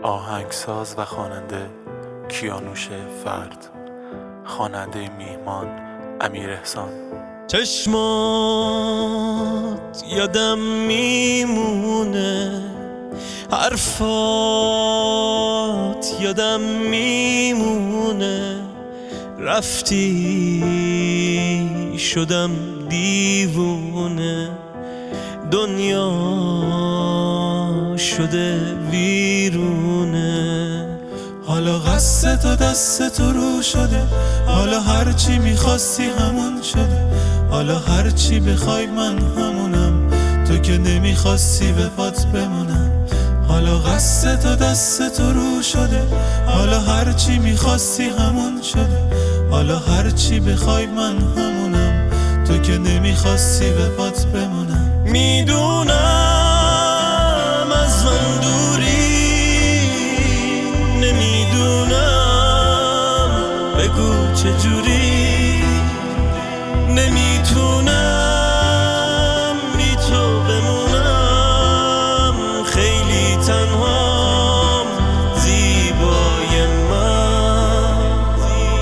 آهنگساز و خواننده کیانوش فرد، خواننده میهمان امیر احسان. چشمات یادم میمونه، حرفات یادم میمونه، رفتی شدم دیوونه، دنیا شده ویرونه. حالا قصد تو دست تو رو شده، حالا هرچی میخواستی همون شده، حالا هرچی بخوای من همونم، تو که نمیخواستی به پات بمونم. حالا قصد تو دست تو رو شده، حالا هرچی میخواستی همون شده، حالا هرچی بخوای من همونم، تو که نمیخواستی به پات بمونم. میدونم از من دوری، نمیدونم بگو چجوری، نمیتونم بی تو بمونم، خیلی تنهام زیبای من.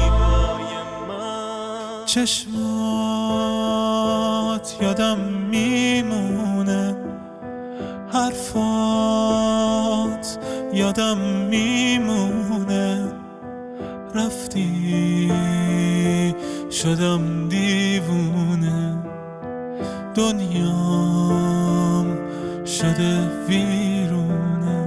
چشمات یادم میمونه، حرفات یادم میمونه، رفتی شدم دیوونه، دنیام شده ویرونه.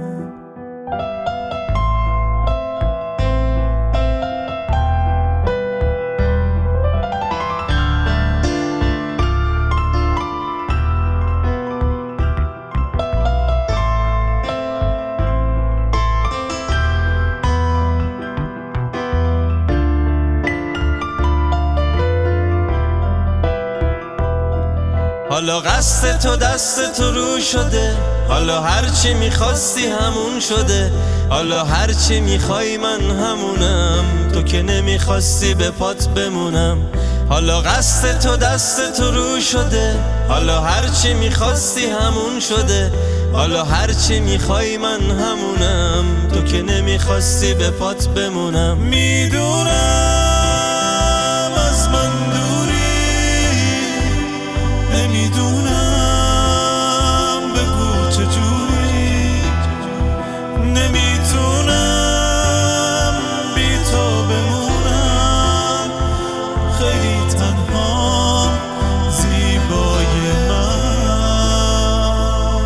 حالا قصد تو دست تو رو شده، حالا هرچی میخواستی همون شده، حالا هرچی میخوای من همونم، تو که نمیخواستی به پات بمونم. حالا قصد تو دست تو رو شده، حالا هرچی میخواستی همون شده، حالا هرچی میخوای من همونم، تو که نمیخواستی به پات بمونم. میدونم از من نمیدونم بگو چجوری، نمیتونم بی تو بمونم، خیلی تنها زیبای من.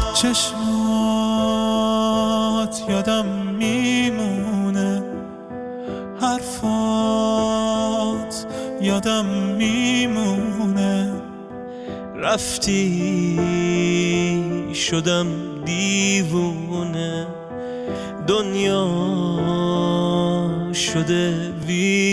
چشمات یادم میمونه، حرفات یادم میمونه، رفتی شدم دیوونه، دنیا شده